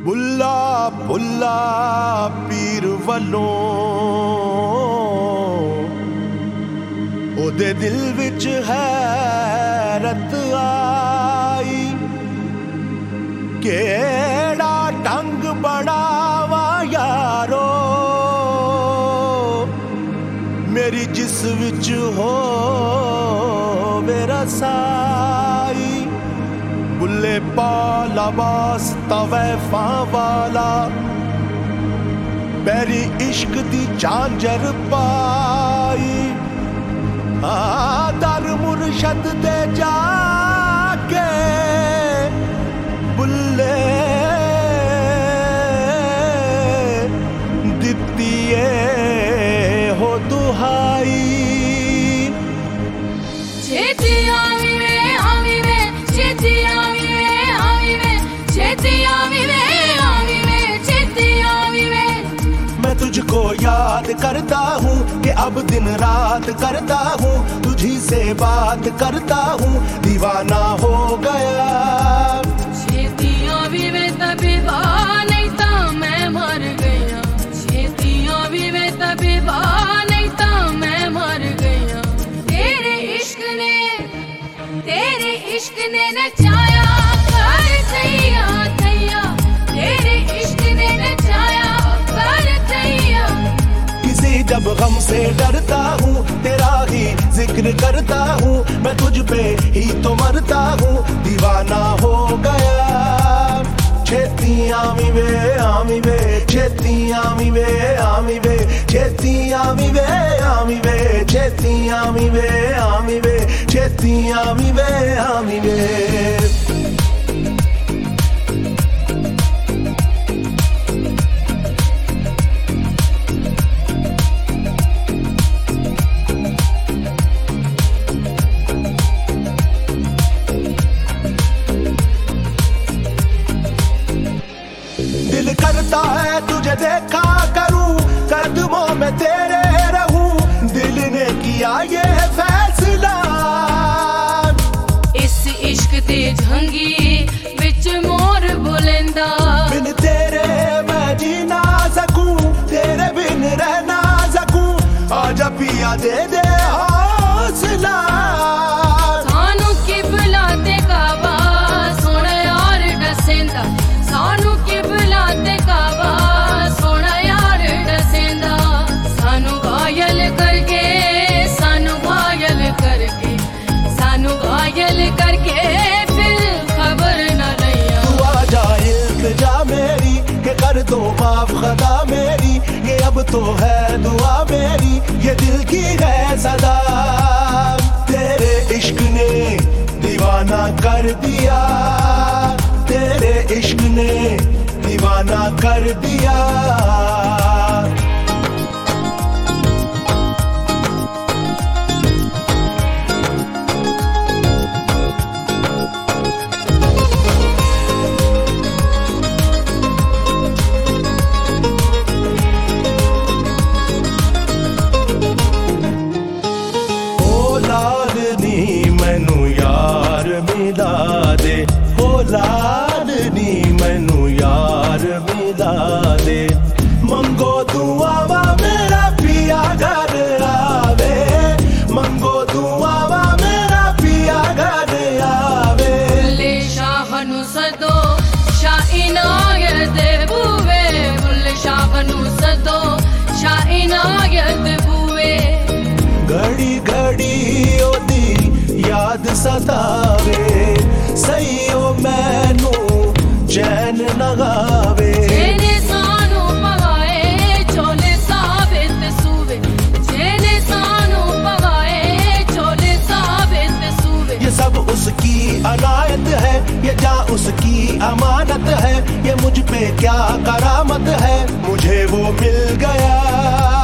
बुल्ला बुल्ला पीर वल्लों ओदे दिल विच हैरत आई, केड़ा ढंग बनावा यारो मेरी जिस विच हो मेरा साई। बुल्ले पाला वास्ता वैफा वाला पैरी इश्क दी झांझर पाई। दर मुर्शद दे जाके बुल्ले दित्ती हो दुहाई। मैं तुझको याद करता हूँ कि अब दिन रात करता हूँ, तुझी से बात करता हूँ, दीवाना हो गया। छेतियां भी वे तभी नहीं था मैं मर गया, छेतियां भी वे तभी नहीं था मैं मर गया। तेरे इश्क ने नचाया कर थैया थैया, तेरे इश्क ने नचाया कर थैया। किसी जब गम से डरता हूँ तेरा ही जिक्र करता हूँ, मैं तुझ पे ही तो मरता हूँ, दीवाना हो गया। छेती आमी वे आमी वे, छेती आमी वे आमी वे, छेती आमी वे आमी वे, छेती आमी वे आमी वे, छेती आमी वे आमी वे। दिल करता है तुझे देखा करूं, कदमों में तेरे रहूं, दिल ने किया ये फैसला। इस इश्क दे झंगी विच मोर बुलंदा, बिन तेरे मैं जी ना सकूं, तेरे बिन रह ना सकूं, आजा पिया दे दे हौसला। सानू किबला ते काबा सोना यार डसेंदा, सानू किबला ते काबा सोना यार डसेंदा। सानू घायल करके, सानू घायल करके, सानू घायल करके फिर खबर न लिया। तू आजा इल्तिजा मेरी के कर दो माफ खता मेरी, ये अब तो है दुआ मेरी, ये दिल की है सदा। तेरे इश्क ने दीवाना कर दिया, तेरे इश्क ने दीवाना कर दिया। मैनू यार मिला दे, हो लाडनी मैनू यार मिला दे। मंगो दुआवा मेरा पिया घर आवे, मंगो दुआवा मेरा पिया घर आवे। बुल्ले शाह नू सदो शाह इनायत बुवे, बुल्ले शाह नू सदो शाह इनायत बुवे। घड़ी घड़ी ओदी याद सतावे, सही ओ मैनू चैन लगावे। जेने सानू पगाए चोले साबित सूवे, जेने सानू पगाए चोले साबित सूवे। ये सब उसकी अनायत है, ये जा उसकी अमानत है, ये मुझ पे क्या करामत है, मुझे वो मिल गया।